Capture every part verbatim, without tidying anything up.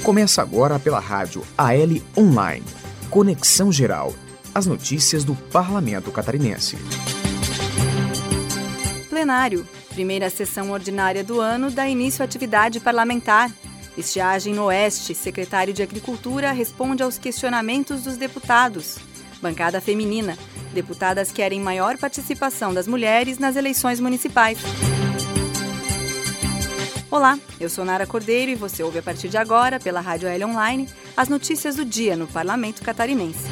Começa agora pela rádio A L Online. Conexão Geral. As notícias do Parlamento Catarinense. Plenário. Primeira sessão ordinária do ano dá início à atividade parlamentar. Estiagem no Oeste. Secretário de Agricultura responde aos questionamentos dos deputados. Bancada feminina. Deputadas querem maior participação das mulheres nas eleições municipais. Olá, eu sou Nara Cordeiro e você ouve a partir de agora, pela Rádio A L Online, as notícias do dia no Parlamento Catarinense.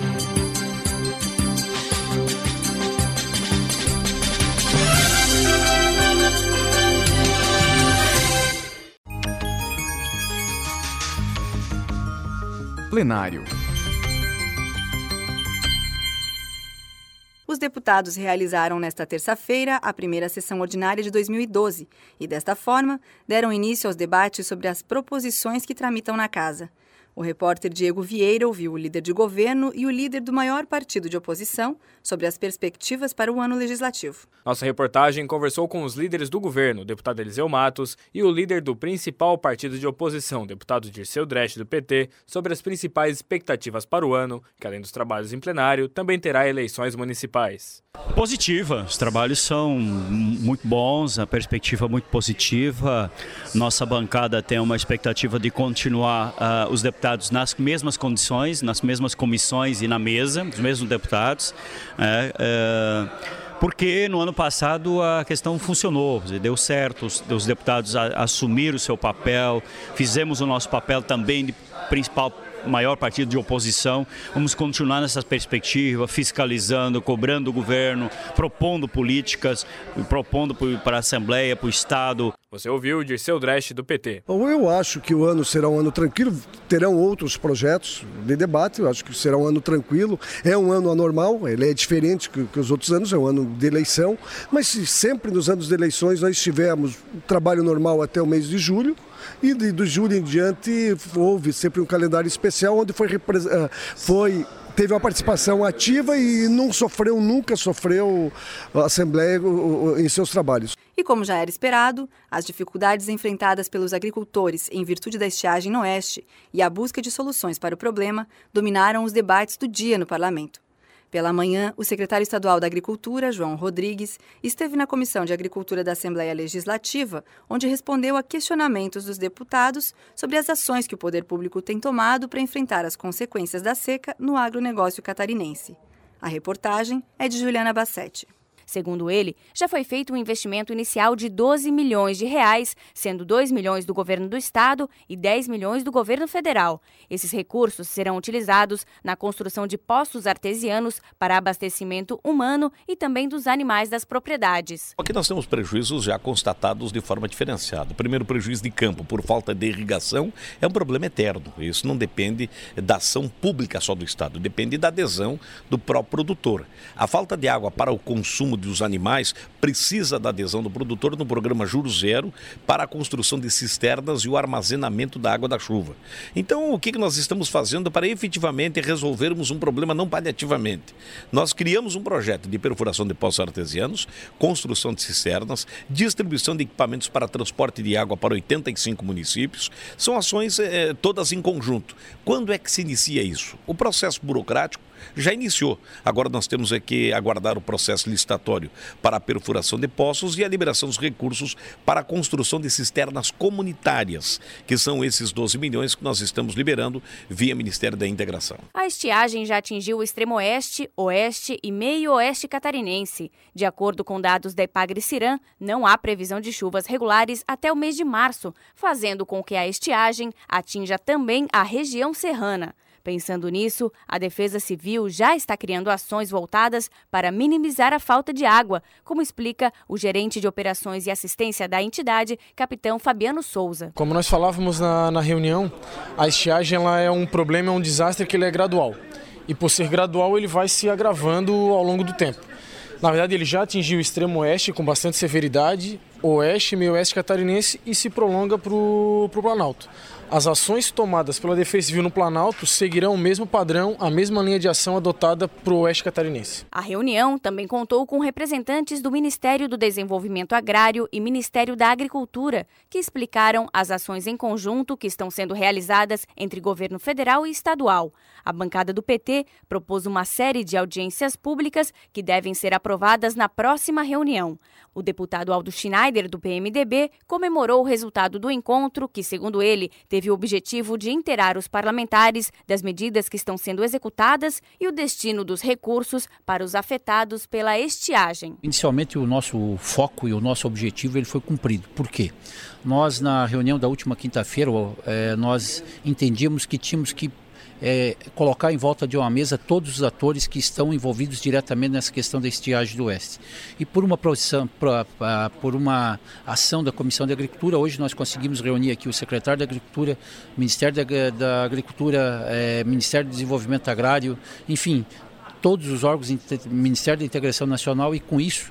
Plenário. Os deputados realizaram nesta terça-feira a primeira sessão ordinária de dois mil e doze e, desta forma, deram início aos debates sobre as proposições que tramitam na Casa. O repórter Diego Vieira ouviu o líder de governo e o líder do maior partido de oposição sobre as perspectivas para o ano legislativo. Nossa reportagem conversou com os líderes do governo, o deputado Eliseu Matos, e o líder do principal partido de oposição, o deputado Dirceu Dresch, do P T, sobre as principais expectativas para o ano, que além dos trabalhos em plenário, também terá eleições municipais. Positiva, os trabalhos são muito bons, a perspectiva é muito positiva. Nossa bancada tem uma expectativa de continuar uh, os deputados nas mesmas condições, nas mesmas comissões e na mesa, os mesmos deputados. É, é, porque no ano passado a questão funcionou, deu certo, os, os deputados a, assumiram o seu papel, fizemos o nosso papel também de principal maior partido de oposição. Vamos continuar nessa perspectiva, fiscalizando, cobrando o governo, propondo políticas, propondo para a Assembleia, para o Estado. Você ouviu o Dirceu Dresch, do P T. Bom, eu acho que o ano será um ano tranquilo, terão outros projetos de debate, eu acho que será um ano tranquilo. É um ano anormal, ele é diferente que, que os outros anos, é um ano de eleição, mas sempre nos anos de eleições nós tivemos um trabalho normal até o mês de julho. E de, de julho em diante houve sempre um calendário especial onde foi, foi, teve uma participação ativa e não sofreu, nunca sofreu a Assembleia em seus trabalhos. E como já era esperado, as dificuldades enfrentadas pelos agricultores em virtude da estiagem no Oeste e a busca de soluções para o problema dominaram os debates do dia no Parlamento. Pela manhã, o secretário estadual da Agricultura, João Rodrigues, esteve na Comissão de Agricultura da Assembleia Legislativa, onde respondeu a questionamentos dos deputados sobre as ações que o poder público tem tomado para enfrentar as consequências da seca no agronegócio catarinense. A reportagem é de Juliana Bassetti. Segundo ele, já foi feito um investimento inicial de doze milhões de reais, sendo dois milhões do governo do estado e dez milhões do governo federal. Esses recursos serão utilizados na construção de poços artesianos para abastecimento humano e também dos animais das propriedades. Aqui nós temos prejuízos já constatados de forma diferenciada. O primeiro prejuízo de campo por falta de irrigação é um problema eterno. Isso não depende da ação pública só do estado, depende da adesão do próprio produtor. A falta de água para o consumo dos animais precisa da adesão do produtor no programa Juro Zero para a construção de cisternas e o armazenamento da água da chuva. Então, o que nós estamos fazendo para efetivamente resolvermos um problema não paliativamente? Nós criamos um projeto de perfuração de poços artesianos, construção de cisternas, distribuição de equipamentos para transporte de água para oitenta e cinco municípios. São ações eh, todas em conjunto. Quando é que se inicia isso? O processo burocrático já iniciou. Agora nós temos é que aguardar o processo licitatório para a perfuração de poços e a liberação dos recursos para a construção de cisternas comunitárias, que são esses doze milhões que nós estamos liberando via Ministério da Integração. A estiagem já atingiu o extremo oeste, oeste e meio oeste catarinense. De acordo com dados da Epagre-Ciram, não há previsão de chuvas regulares até o mês de março, fazendo com que a estiagem atinja também a região serrana. Pensando nisso, a Defesa Civil já está criando ações voltadas para minimizar a falta de água, como explica o gerente de operações e assistência da entidade, capitão Fabiano Souza. Como nós falávamos na, na reunião, a estiagem ela é um problema, é um desastre que ele é gradual. E por ser gradual, ele vai se agravando ao longo do tempo. Na verdade, ele já atingiu o extremo oeste com bastante severidade, oeste, meio oeste catarinense e se prolonga para o Planalto. As ações tomadas pela Defesa Civil no Planalto seguirão o mesmo padrão, a mesma linha de ação adotada para o Oeste Catarinense. A reunião também contou com representantes do Ministério do Desenvolvimento Agrário e Ministério da Agricultura, que explicaram as ações em conjunto que estão sendo realizadas entre governo federal e estadual. A bancada do P T propôs uma série de audiências públicas que devem ser aprovadas na próxima reunião. O deputado Aldo Schneider, do P M D B, comemorou o resultado do encontro, que, segundo ele, teve o objetivo de inteirar os parlamentares das medidas que estão sendo executadas e o destino dos recursos para os afetados pela estiagem. Inicialmente, o nosso foco e o nosso objetivo ele foi cumprido. Por quê? Nós, na reunião da última quinta-feira, é, nós entendíamos que tínhamos que É, colocar em volta de uma mesa todos os atores que estão envolvidos diretamente nessa questão da estiagem do Oeste. E por uma, produção, pra, pra, por uma ação da Comissão de Agricultura, hoje nós conseguimos reunir aqui o secretário da Agricultura, Ministério da, da Agricultura, é, Ministério do Desenvolvimento Agrário, enfim, todos os órgãos do Ministério da Integração Nacional, e com isso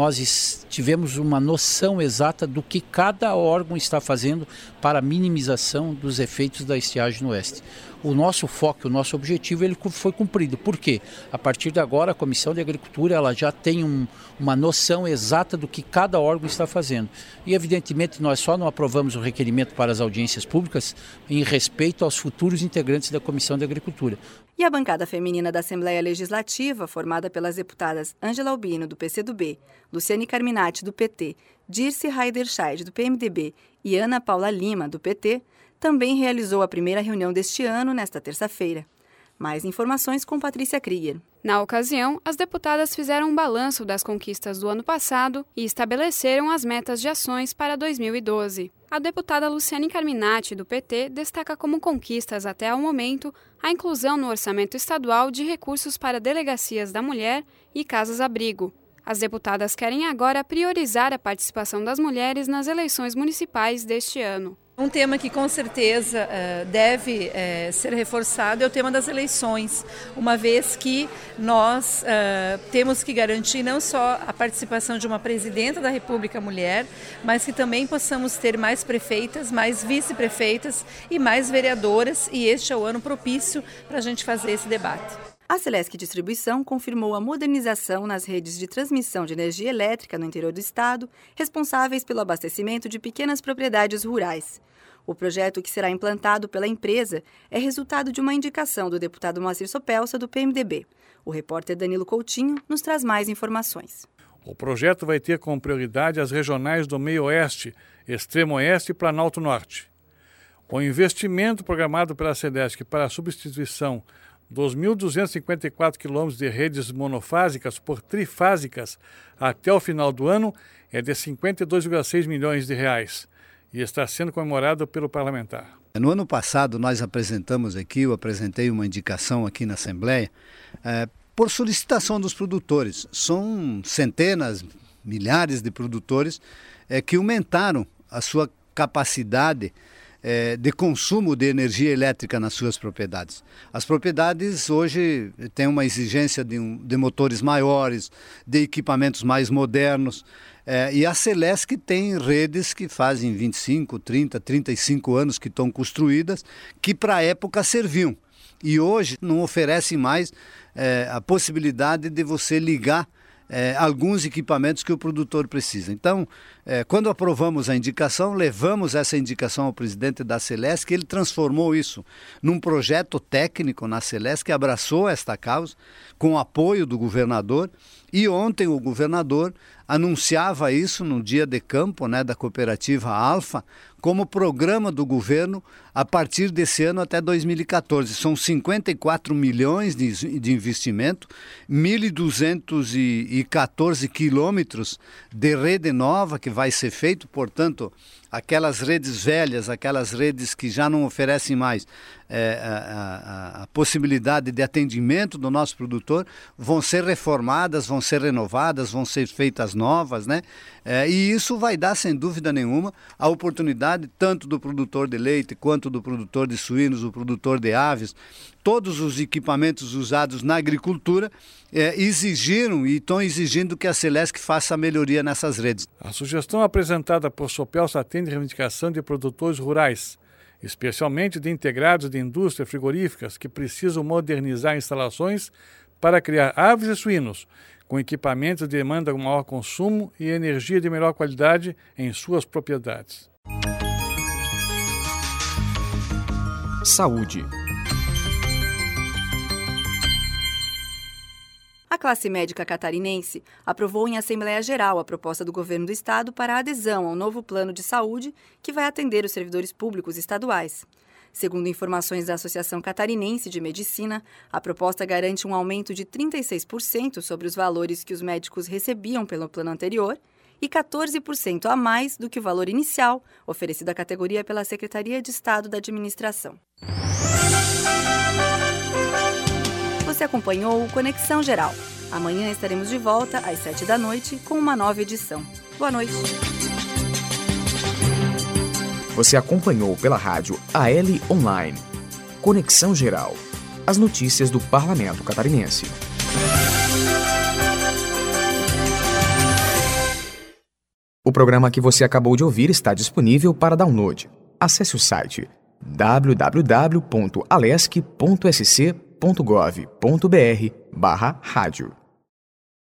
nós tivemos uma noção exata do que cada órgão está fazendo para a minimização dos efeitos da estiagem no Oeste. O nosso foco, o nosso objetivo, ele foi cumprido. Por quê? A partir de agora, a Comissão de Agricultura ela já tem um, uma noção exata do que cada órgão está fazendo. E, evidentemente, nós só não aprovamos o requerimento para as audiências públicas em respeito aos futuros integrantes da Comissão de Agricultura. E a bancada feminina da Assembleia Legislativa, formada pelas deputadas Ângela Albino, do P C do B, Luciane Carminati, do P T, Dirce Heiderscheid, do P M D B e Ana Paula Lima, do P T, também realizou a primeira reunião deste ano, nesta terça-feira. Mais informações com Patrícia Krieger. Na ocasião, as deputadas fizeram um balanço das conquistas do ano passado e estabeleceram as metas de ações para dois mil e doze. A deputada Luciane Carminati, do P T, destaca como conquistas até ao momento a inclusão no orçamento estadual de recursos para delegacias da mulher e casas-abrigo. As deputadas querem agora priorizar a participação das mulheres nas eleições municipais deste ano. Um tema que com certeza uh, deve uh, ser reforçado é o tema das eleições, uma vez que nós uh, temos que garantir não só a participação de uma presidenta da República mulher, mas que também possamos ter mais prefeitas, mais vice-prefeitas e mais vereadoras, e este é o ano propício para a gente fazer esse debate. A Celesc Distribuição confirmou a modernização nas redes de transmissão de energia elétrica no interior do estado, responsáveis pelo abastecimento de pequenas propriedades rurais. O projeto, que será implantado pela empresa, é resultado de uma indicação do deputado Moacir Sopelsa, do P M D B. O repórter Danilo Coutinho nos traz mais informações. O projeto vai ter como prioridade as regionais do Meio-Oeste, Extremo-Oeste e Planalto Norte. O investimento programado pela Celesc para a substituição dos mil duzentos e cinquenta e quatro quilômetros de redes monofásicas por trifásicas até o final do ano é de cinquenta e dois vírgula seis milhões de reais e está sendo comemorado pelo parlamentar. No ano passado nós apresentamos aqui, eu apresentei uma indicação aqui na Assembleia, é, por solicitação dos produtores. São centenas, milhares de produtores é, que aumentaram a sua capacidade É, de consumo de energia elétrica nas suas propriedades. As propriedades hoje têm uma exigência de, um, de motores maiores, de equipamentos mais modernos, é, e a Celesc tem redes que fazem vinte e cinco, trinta, trinta e cinco anos que estão construídas, que para a época serviam. E hoje não oferecem mais é, a possibilidade de você ligar É, alguns equipamentos que o produtor precisa. Então, é, quando aprovamos a indicação, levamos essa indicação ao presidente da Celesc, ele transformou isso num projeto técnico na Celesc, que abraçou esta causa, com o apoio do governador, e ontem o governador anunciava isso no dia de campo, né, da cooperativa Alfa, como programa do governo a partir desse ano até dois mil e quatorze. São cinquenta e quatro milhões de, de investimento, mil duzentos e quatorze quilômetros de rede nova que vai ser feito, portanto, aquelas redes velhas, aquelas redes que já não oferecem mais é, a, a, a possibilidade de atendimento do nosso produtor, vão ser reformadas, vão ser renovadas, vão ser feitas novas, né? É, e isso vai dar, sem dúvida nenhuma, a oportunidade tanto do produtor de leite, quanto do produtor de suínos, do produtor de aves, todos os equipamentos usados na agricultura é, exigiram e estão exigindo que a Celesc faça a melhoria nessas redes. A sugestão apresentada por Sopelsa atende a reivindicação de produtores rurais, especialmente de integrados de indústrias frigoríficas que precisam modernizar instalações para criar aves e suínos, com equipamentos de demanda com maior consumo e energia de melhor qualidade em suas propriedades. Saúde. A classe médica catarinense aprovou em Assembleia Geral a proposta do governo do estado para a adesão ao novo plano de saúde que vai atender os servidores públicos estaduais. Segundo informações da Associação Catarinense de Medicina, a proposta garante um aumento de trinta e seis por cento sobre os valores que os médicos recebiam pelo plano anterior e quatorze por cento a mais do que o valor inicial oferecido à categoria pela Secretaria de Estado da Administração. Você acompanhou o Conexão Geral. Amanhã estaremos de volta às sete da noite com uma nova edição. Boa noite. Você acompanhou pela rádio A L Online. Conexão Geral. As notícias do Parlamento Catarinense. O programa que você acabou de ouvir está disponível para download. Acesse o site w w w ponto alesc ponto s c ponto gov ponto b r barra rádio.